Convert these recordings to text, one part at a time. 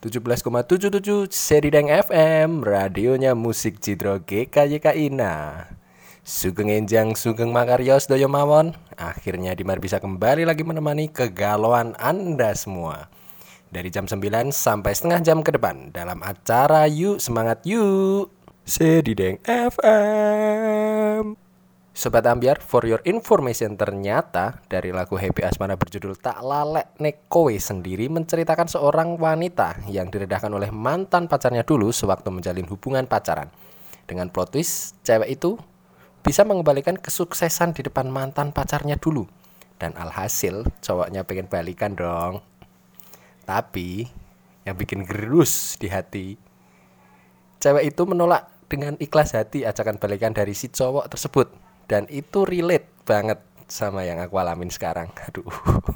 17,77 Serideng FM, radionya musik Cidro GKYK Ina. Sugeng enjang sugeng makarya sedaya mawon. Akhirnya Dimar bisa kembali lagi menemani kegalauan Anda semua. Dari jam 9 sampai setengah jam ke depan dalam acara Yuk Semangat Yuk Serideng FM. Sobat Ambiar, for your information, ternyata dari lagu Happy Asmara berjudul Tak Lalek Nek Kowe sendiri menceritakan seorang wanita yang diredahkan oleh mantan pacarnya dulu sewaktu menjalin hubungan pacaran. Dengan plot twist, cewek itu bisa mengembalikan kesuksesan di depan mantan pacarnya dulu. Dan alhasil cowoknya pengen balikan dong. Tapi yang bikin gerus di hati, cewek itu menolak dengan ikhlas hati ajakan balikan dari si cowok tersebut. Dan itu relate banget sama yang aku alamin sekarang. Aduh.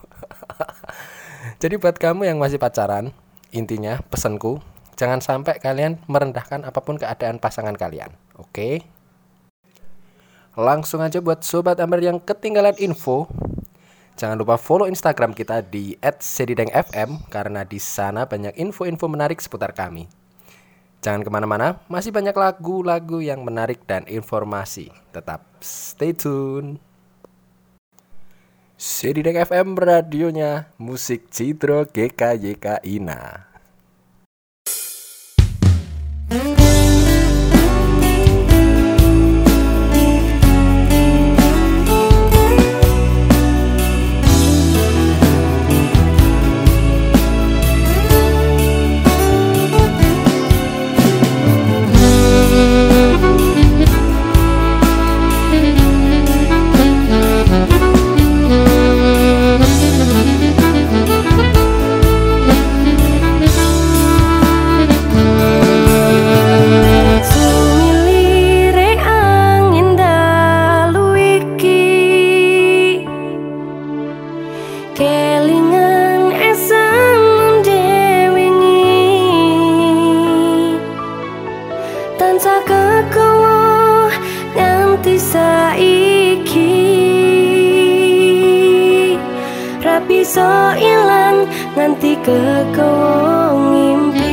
Jadi buat kamu yang masih pacaran, intinya pesanku, jangan sampai kalian merendahkan apapun keadaan pasangan kalian. Oke? Langsung aja buat Sobat Amber yang ketinggalan info, jangan lupa follow Instagram kita di @sedidengfm karena di sana banyak info-info menarik seputar kami. Jangan kemana-mana, masih banyak lagu-lagu yang menarik dan informasi. Tetap stay tune. Serideng FM, radionya musik Cidro GKYK Ina. So ilang nganti kekowo ngimpi.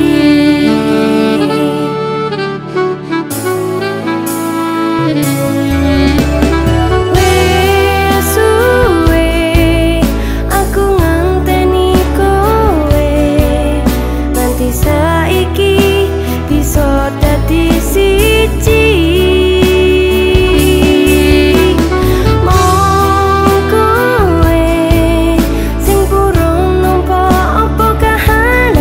Wes suwe aku nganteni kowe, nganti saiki bisa dadi siji. Mong kowe sing purung nampa apa kahan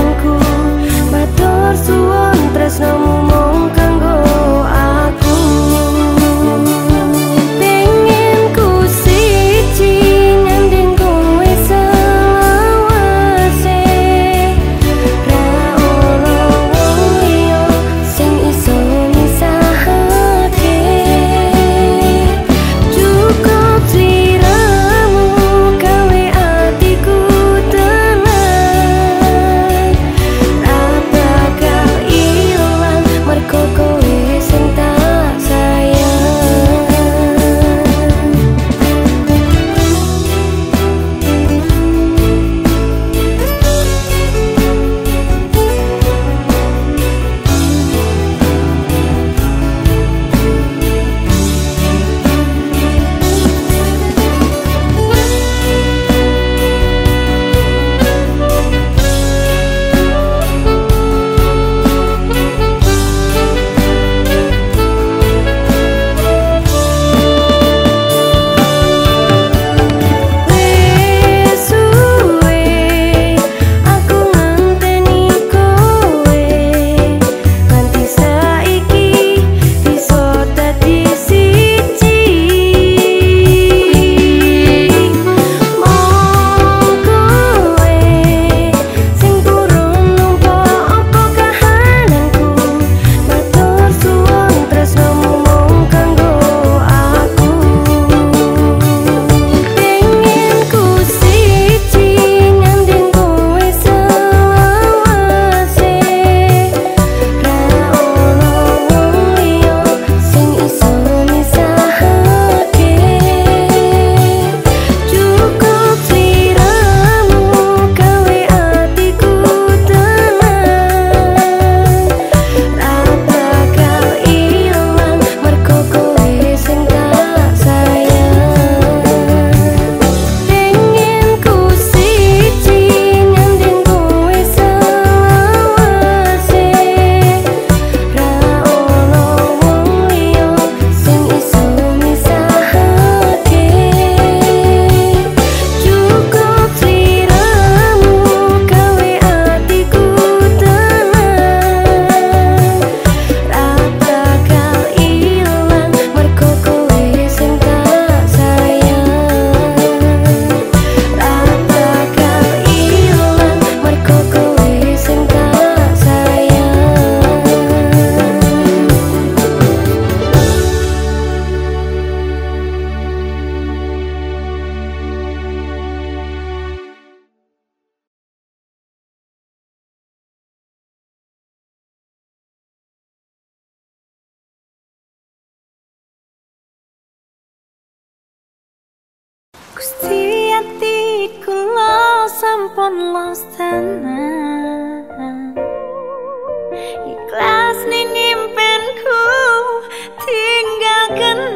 ati kula sampun los tenan, ikhlas ning impenku tinggal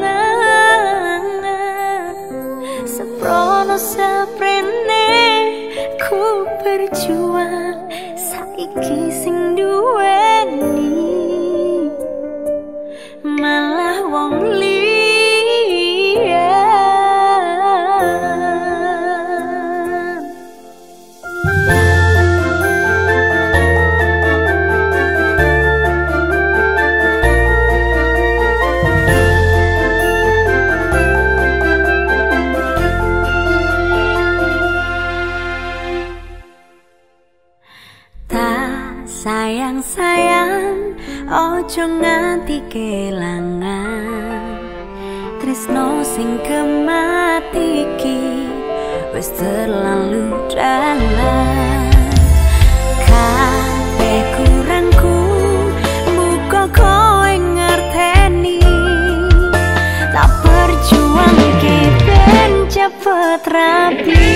kenangan. Seprono seprene ku berjuang, saiki sing duweni malah wong liya. Sayang, ojo nganti kelangan tresno sing kematiki wis terlalu dalam. Kabeh kurangku muga kowe ngerteni, tak berjuang ke ben cepet rapi.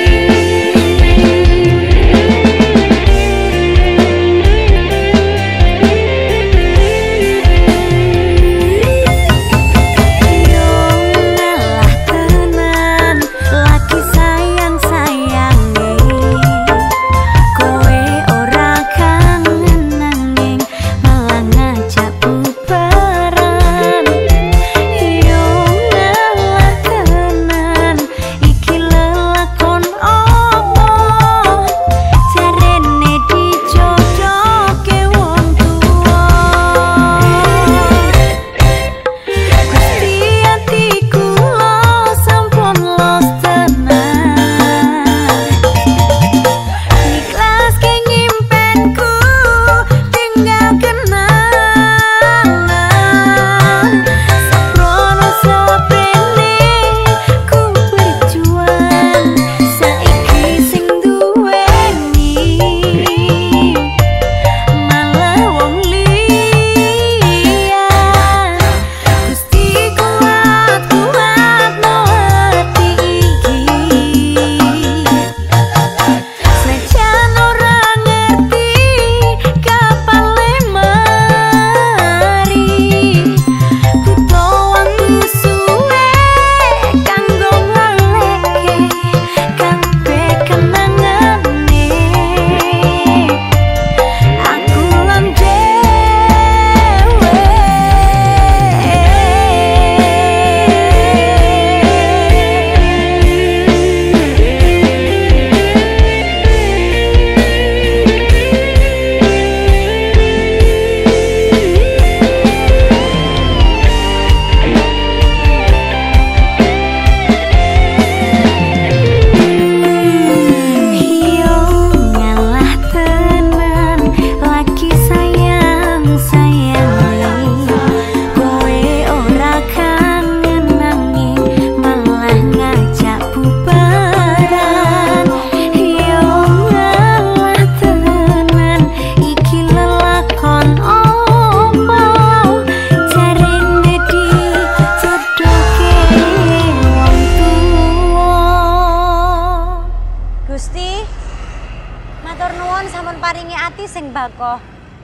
Matur nuwun sampun paringi ati sing bakoh.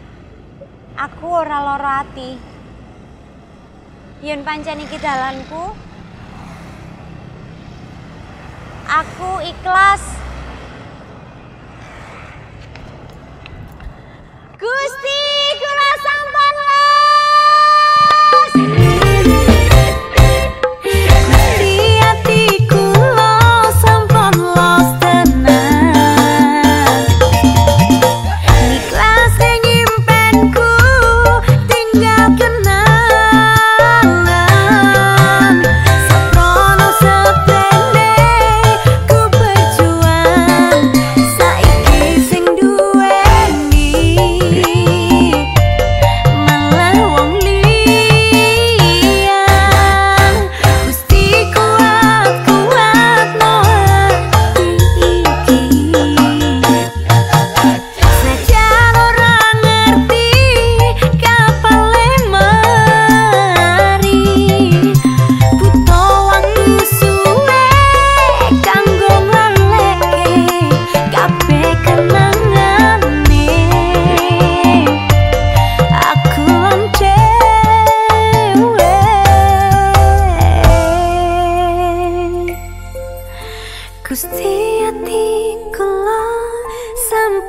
Aku ora lara ati. Yen pancen iki dalanku, aku ikhlas. Gusti, kula sampun los. Gusti ati kula sampun los tenan. Ikhlas ning impenku tinggal kenangan. Seprono sepene ku berjuang, saiki sing duweni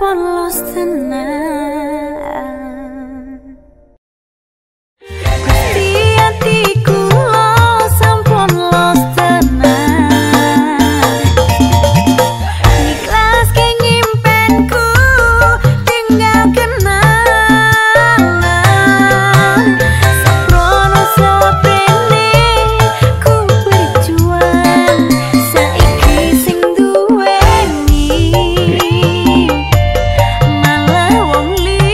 polos tenan. Gusti atiku lo sampun los tenan. Ikhlas ke nyimpenku tinggal kenangan. Saprono sapene ku berjuang saiki sing duweni malah wong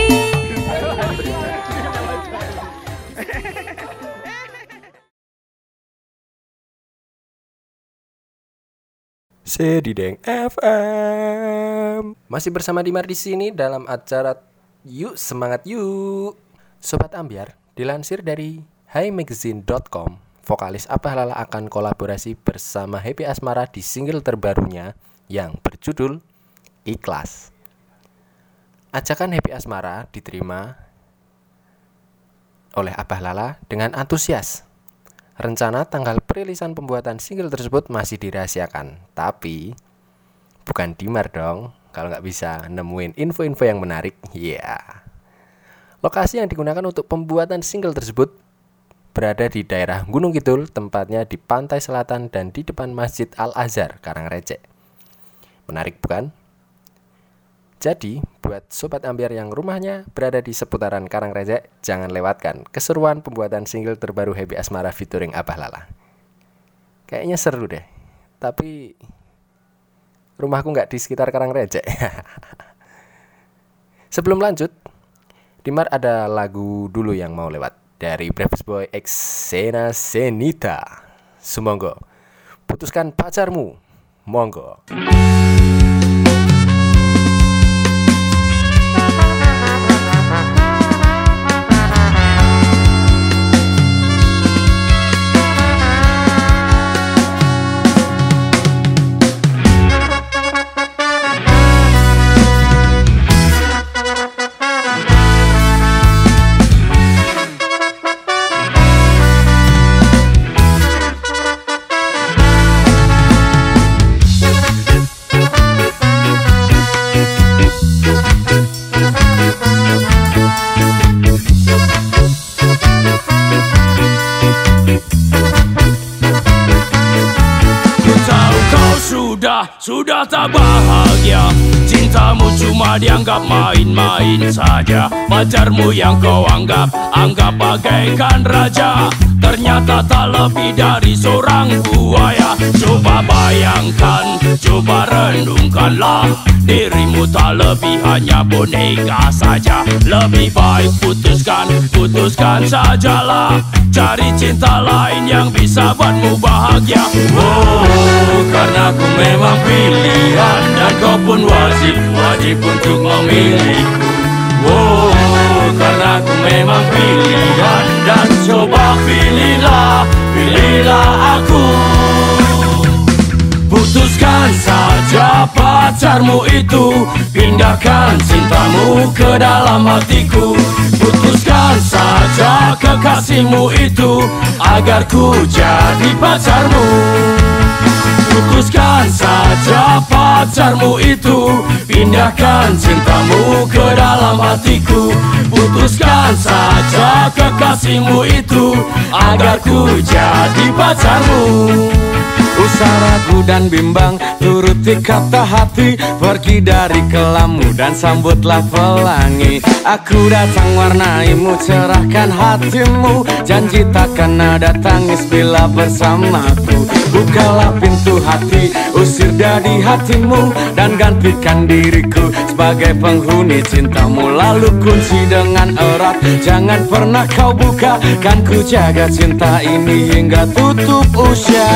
Sedideng FM. Masih bersama Dimar di sini dalam acara Yuk Semangat Yuk. Sobat Ambyar, dilansir dari highmagazine.com, vokalis Abah Lala akan kolaborasi bersama Happy Asmara di single terbarunya yang berjudul Ikhlas. Ajakan Happy Asmara diterima oleh Abah Lala dengan antusias. Rencana tanggal perilisan pembuatan single tersebut masih dirahasiakan. Tapi bukan Dimar dong kalau nggak bisa nemuin info-info yang menarik. Lokasi yang digunakan untuk pembuatan single tersebut berada di daerah Gunung Kidul, tempatnya di pantai selatan dan di depan Masjid Al-Azhar, Karangrecek. Menarik bukan? Jadi, buat Sobat Ambyar yang rumahnya berada di seputaran Karangrecek, jangan lewatkan keseruan pembuatan single terbaru Happy Asmara featuring Abah Lala. Kayaknya seru deh, tapi rumahku nggak di sekitar Karangrecek. Sebelum lanjut, Dimar ada lagu dulu yang mau lewat dari Breakfast Boy X Sena Senita. Sumonggo, putuskan pacarmu, monggo. Sudah tak bahagia, cintamu cuma dianggap main-main saja. Pacarmu yang kau anggap bagaikan raja, ternyata tak lebih dari seorang buaya. Coba bayangkan, coba renungkanlah, dirimu tak lebih hanya boneka saja. Lebih baik putuskan sajalah, cari cinta lain yang bisa buatmu bahagia. Karena aku memang pilihan, dan kau pun wajib untuk memilihku. Karena aku memang pilihan, dan coba pilihlah aku. Putuskan saja pacarmu itu, pindahkan cintamu ke dalam hatiku. Putuskan saja kekasihmu itu, agar ku jadi pacarmu. Putuskan saja pacarmu itu, pindahkan cintamu ke dalam hatiku. Putuskan saja kekasihmu itu, agar ku jadi pacarmu. Usah ragu dan bimbang, turuti kata hati, pergi dari kelammu dan sambutlah pelangi. Aku datang warnaimu, cerahkan hatimu, janji takkan ada tangis bila bersamaku. Bukalah pintu hati, usir dari hatimu, dan gantikan diriku sebagai penghuni cintamu. Lalu kunci dengan erat, jangan pernah kau buka, kan ku jaga cinta ini hingga tutup usia.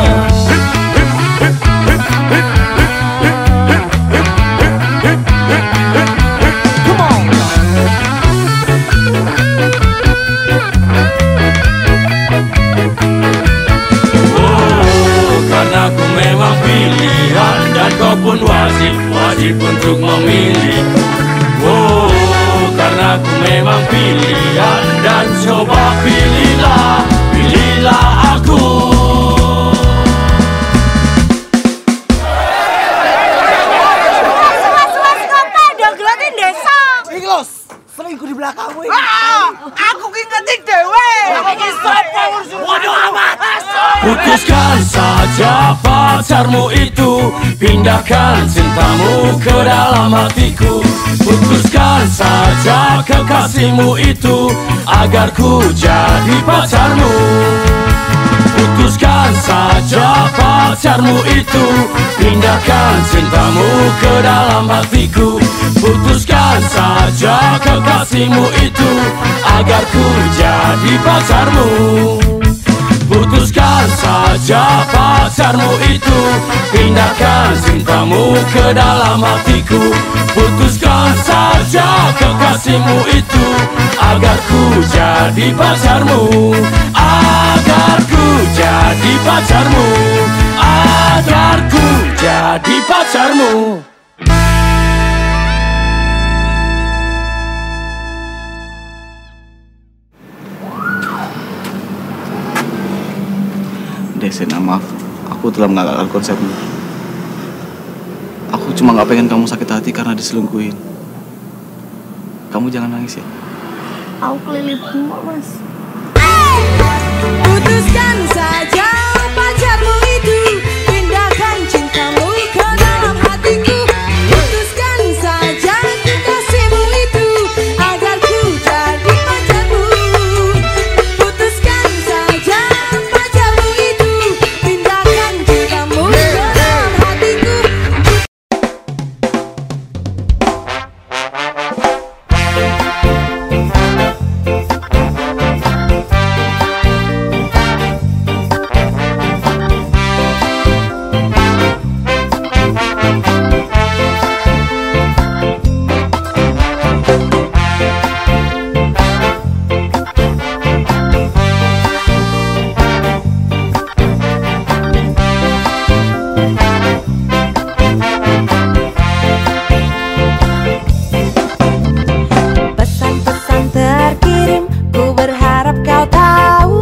Karena aku memang pilihan, dan kau pun wajib untuk memilihku. Karena aku memang pilihan, dan coba pilihlah aku. belakangmu ini. Aku ki ngerti dhewe. Iki sapa urusmu? Waduh amat. Putuskan saja pacarmu itu, pindahkan cintamu ke dalam hatiku. Putuskan saja kekasihmu itu, agar ku jadi pacarmu. Putuskan saja pacarmu itu, pindahkan cintamu ke dalam hatiku. Putuskan saja kekasihmu itu, agar ku jadi pacarmu. Putuskan saja pacarmu itu, pindahkan cintamu ke dalam hatiku. Putuskan saja kekasihmu itu, agar ku jadi pacarmu. Agar ku jadi pacarmu. Agar ku jadi pacarmu. Desena, maaf, aku telah mengagalkan konsepmu. Aku cuma gak pengen kamu sakit hati karena diselingkuhin. Kamu jangan nangis ya. Aku kelilip bunga, Mas. Putuskan saja pacarmu itu, pindahkan cintamu ke dalam hatiku. Putuskan saja kekasihmu itu, agar ku jadi pacarmu. Putuskan saja pacarmu itu, pindahkan cintamu ke dalam hatiku. Pesan-pesan terkirim, ku berharap kau tahu.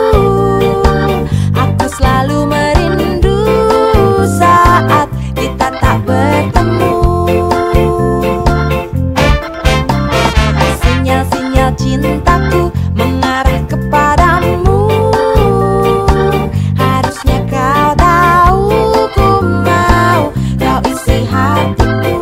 Aku selalu merindu saat kita tak bertemu. Sinyal-sinyal cintaku mengarah kepadamu. Harusnya kau tahu, ku mau kau isi hatiku.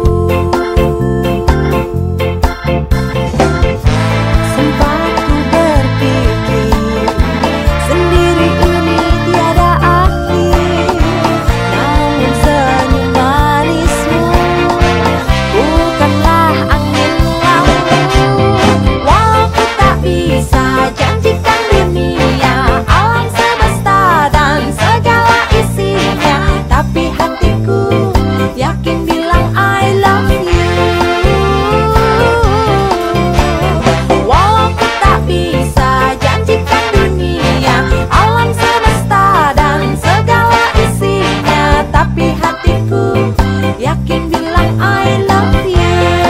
Sempat ku berpikir, sendiri ini tiada akhir. Namun senyum manismu bukanlah angin lalu. Walau ku tak bisa janjikan dunia, alam semesta dan segala isinya, tapi hatiku yakin bilang I love you. Walau ku tak bisa janjikan dunia, alam semesta dan segala isinya, tapi hatiku yakin bilang I love you.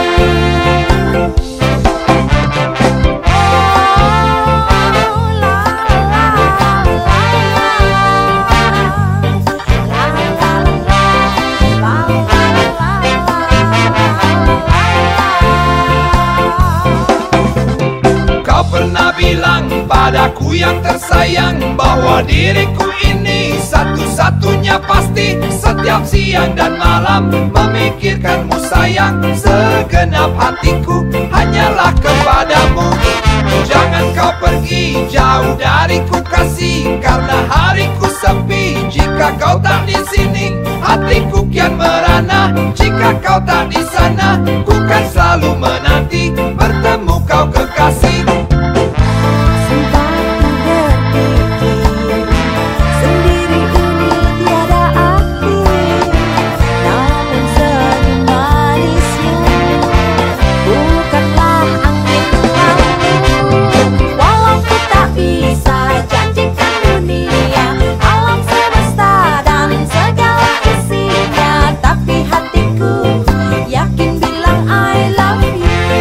Kau pernah bilang padaku yang tersayang, bahwa diriku ini satu-satunya pasti. Setiap siang dan malam memikirkanmu sayang, segenap hatiku hanyalah kepadamu. Jangan kau pergi jauh dariku kasih, karena hariku sepi jika kau tak di sini. Hatiku kian merana jika kau tak di sana. Ku kan selalu menanti bertemu kau kekasih. Sempat ku berpikir, sendiri ini tiada akhir. Namun senyum manismu bukanlah angin lalu. Walau ku tak bisa janjikan dunia, alam semesta dan segala isinya, tapi hatiku yakin bilang I love you.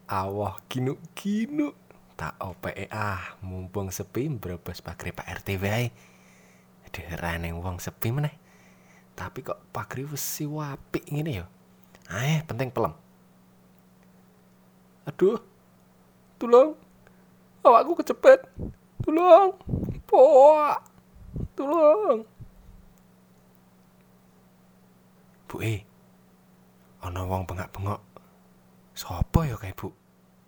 Awah ginu-ginu. Tak opeke mumpung sepi mbrebes pagri Pak RT wae. Derane wong sepi meneh. Tapi kok pagri wesi apik ngene ya. Penting pelem. Aduh. Tolong. Awakku kecepet. Tolong. Poak. Tolong. Bu ana wong bengak-bengok. Sopo ya kae, Bu?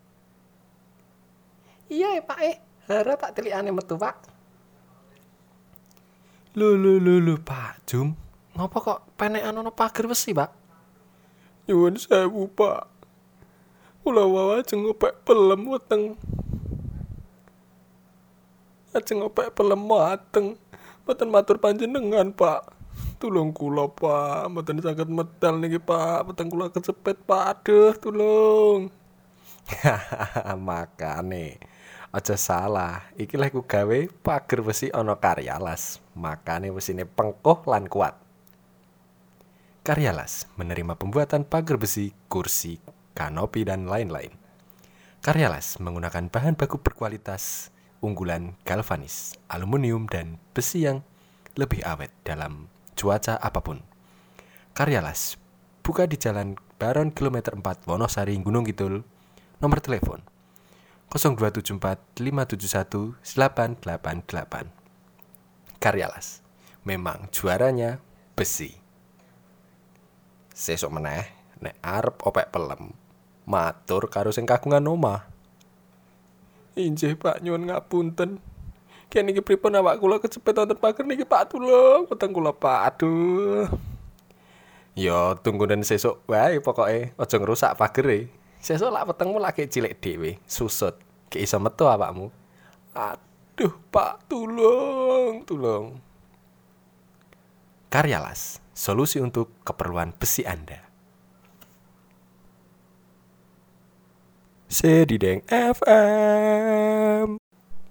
Iya, Pak Hara tak telikane metu, Pak. Lho, Pak Jum. Ngapa kok penekan ana pager besi, Pak? Nyuwun sewu, Pak. Kula wae ajeng ngopek pelem weteng. Ajeng ngopek pelem mateng. Mboten matur panjenengan, Pak. Tulung kula, Pak. Mboten saged medal niki, Pak. Peteng kula kecepet, Pak. Aduh, tulung. Makane aja salah, iki lek ku gawe pager besi ana Karyalas, makane mesine pengkoh lan kuat. Karyalas menerima pembuatan pager besi, kursi, kanopi dan lain-lain. Karyalas menggunakan bahan baku berkualitas unggulan galvanis, aluminium dan besi yang lebih awet dalam cuaca apapun. Karyalas buka di Jalan Baron kilometer 4 Wonosari, Gunung Kidul. Nomor telepon 0274 571 888. Karyalas memang juaranya besi. Sesuk meneh nek arep opek pelem, matur karo sing kagungan omah. Injih Pak, nyuwun ngapunten. Kene iki pripun awak kula kecepet wonten pager niki Pak, tulung weteng kula Pak. Aduh. Ya tunggunen sesuk wae pokoke, aja ngrusak pagere. Sesuk lak wetengmu lagi cilik dhewe, susut. Ki iso metu awakmu. Aduh, Pak, tulung. Karyalas, solusi untuk keperluan besi Anda. Sedideng FM.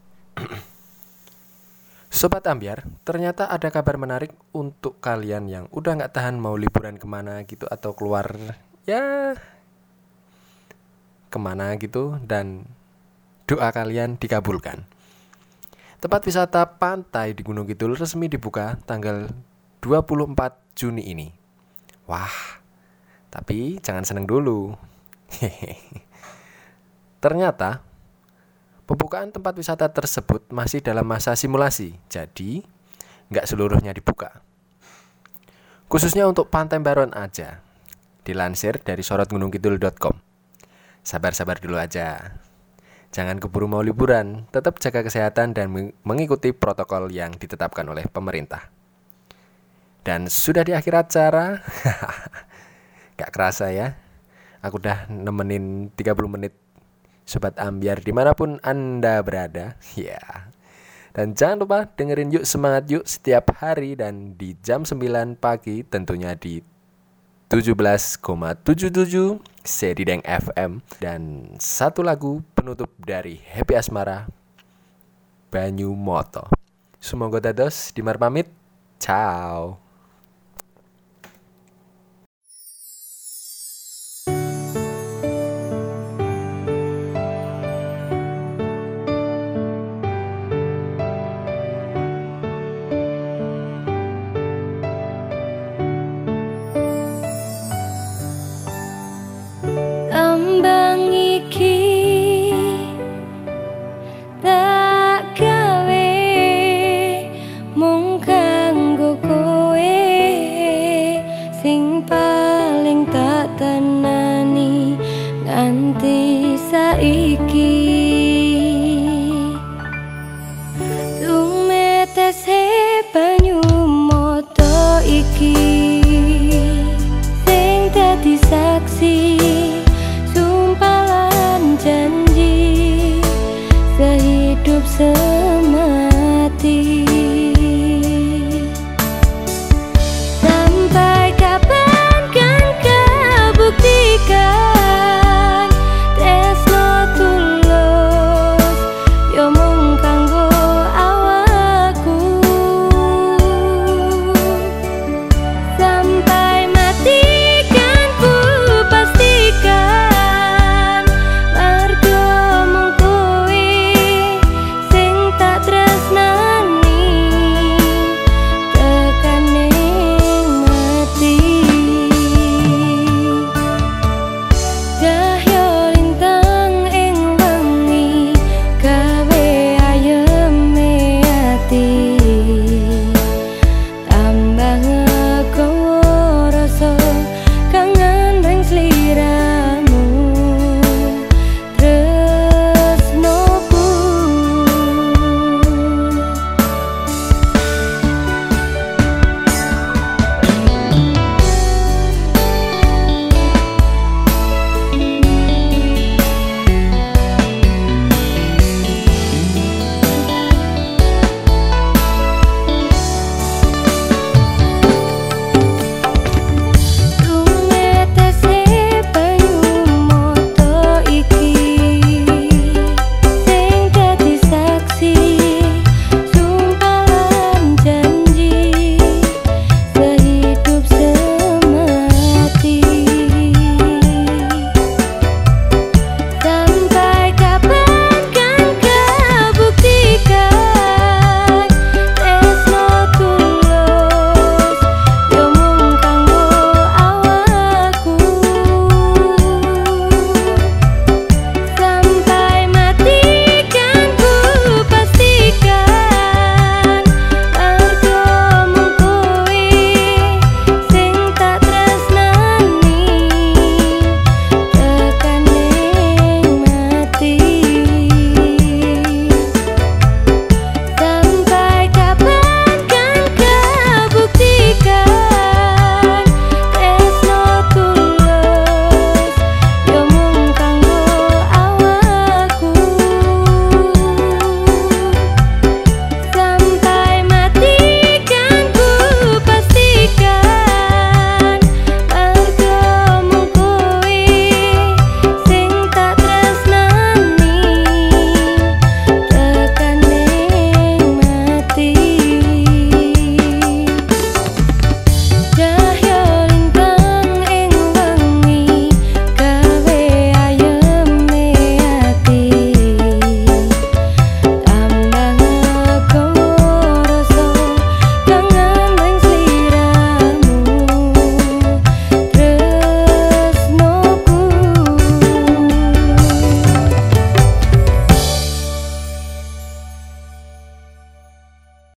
Sobat Ambyar, ternyata ada kabar menarik untuk kalian yang udah gak tahan mau liburan kemana gitu atau keluar kemana gitu, dan doa kalian dikabulkan. Tempat wisata pantai di Gunung Kidul resmi dibuka tanggal 24 Juni ini. Wah, tapi jangan seneng dulu. Ternyata pembukaan tempat wisata tersebut masih dalam masa simulasi, jadi nggak seluruhnya dibuka. Khususnya untuk Pantai Baron aja, dilansir dari sorotgunungkidul.com. Sabar-sabar dulu aja. Jangan keburu mau liburan, tetap jaga kesehatan dan mengikuti protokol yang ditetapkan oleh pemerintah. Dan sudah di akhir acara. Gak kerasa ya, aku udah nemenin 30 menit Sobat Ambyar dimanapun Anda berada. Ya. Dan jangan lupa dengerin Yuk Semangat Yuk setiap hari dan di jam 9 pagi tentunya di 17,77 Sedideng FM. Dan satu lagu penutup dari Happy Asmara, Banyu Moto. Semoga dados Dimar pamit. Ciao.